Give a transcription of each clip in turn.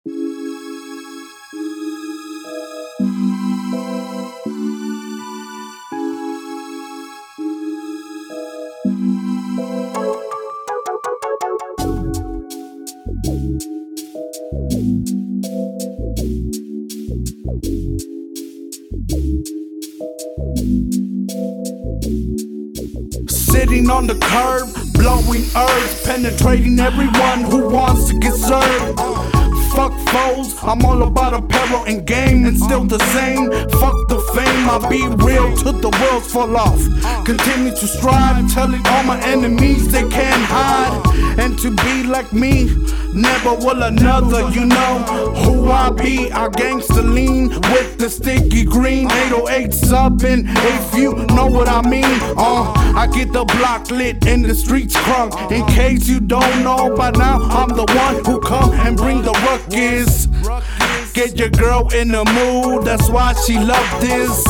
Sitting on the curb, blowing herbs, penetrating everyone who wants to get served. Fuck foes, I'm all about apparel and game, and still the same. Fuck the fame, I'll be real till the wheels fall off. Continue to strive, telling all my enemies they can't hide. And to be like me, never will another, you know who I be. I gangsta lean with the sticky green 808 subbing, if you know what I mean. I get the block lit and the streets crunk. In case you don't know by now, I'm the one who come and bring the ruckus. Get your girl in the mood, that's why she love this.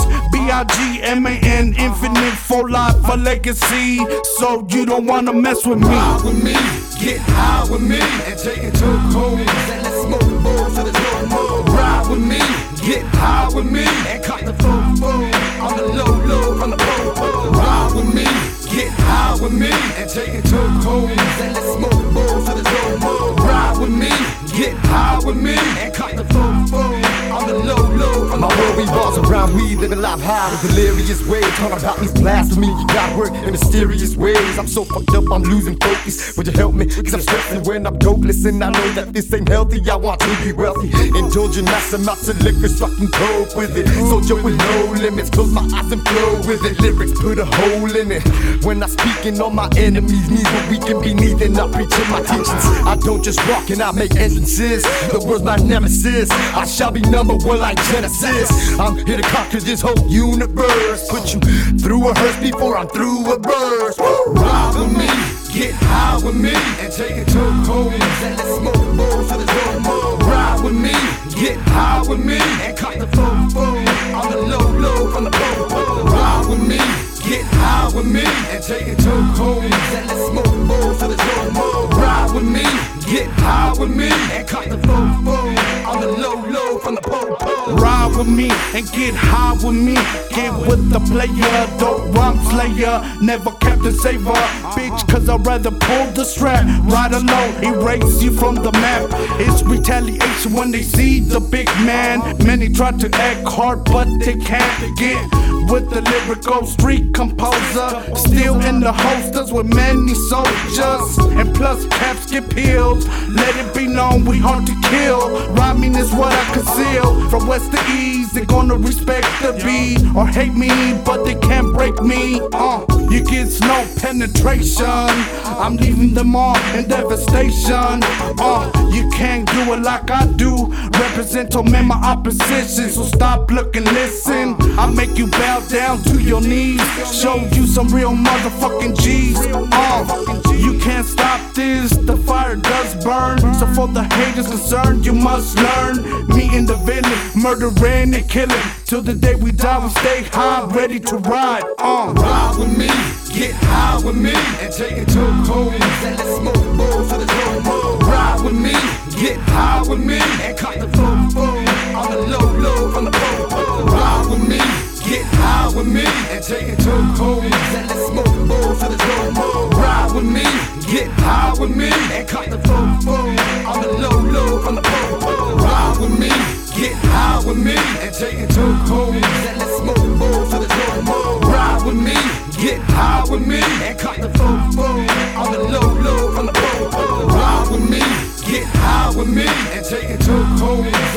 B-I-G-M-A-N, infinite for life, for legacy. So you don't wanna mess with me. Ride with me, get high with me, and take it to the cold. And let's smoke more till there's no more. Ride with me, get high with me, and cut the fo-fo on the low from the po-po. Ride with me, get high with me, and take it to the cold. And let's smoke more till there's no more. Ride with me, get high with me, and cut the fo-fo on the low from the po-po. My world revolves around we living life high in delirious ways. Talking about these blasphemy, you gotta work in mysterious ways. I'm so fucked up, I'm losing focus. Would you help me? Cause I'm stressing when I'm dopeless, and I know that this ain't healthy. I want to be wealthy, indulging mass amounts of liquor so I can cope with it. Soldier with no limits, close my eyes and flow with it. Lyrics put a hole in it. When I'm speaking on my enemies' knees, what we can be needing, I'm preaching my teachings. I don't just walk and I make entrances. The world's my nemesis. I shall be number one like Genesis. I'm here to conquer this whole universe. Put you through a hearse before I'm through a burst. Ride with me, get high with me, and take it to the cold. And let's smoke more till there's no more. Ride with me, get high with me, and cut the fo-fo on the low from the po-po. Ride with me, get high with me, and take it to the cold. And let's smoke more till there's no more. Ride with me, get high with me, and cut the fo-fo on the low from the po-po. Ride with me and get high with me. Get with the player, don't rhyme slayer, never Captain Saver, bitch, cause I'd rather pull the strap. Ride alone, erase you from the map. It's retaliation when they see the big man. Many try to act hard, but they can't get with the lyrical street composer. Still in the holsters with many soldiers, and plus caps get peeled. Let it be known we hard to kill. Rhyming is what I conceal. From west to east, they gonna respect the beat or hate me, but they can't break me. You get no penetration. I'm leaving them all in devastation. You can't do it like I do. Represent or man my opposition, so stop, look and listen. I make you bow down to your knees, show you some real motherfucking G's. You can't stop this, the fire does burn. So for the haters concerned, you must learn. Me and the villain, murdering and killing. Till the day we die, we stay high, ready to ride. Ride with me, get high with me, and take it to the cold. And let's smoke more till there's no more. Ride with me, get high with me, and cut the fo-fo on the low from the po-po. Ride with me, get high with me, and take it to the cold. And let's smoke more till there's no more. Ride with me, get high with me, and cut the fo-fo on the low from the po-po. Ride with me, get high with me, and take it to the cold. And let's smoke more till there's no more. Ride with me, get high with me, and cut the fo-fo on the low from the po-po. Ride with me, get high with me, and take it to the cold.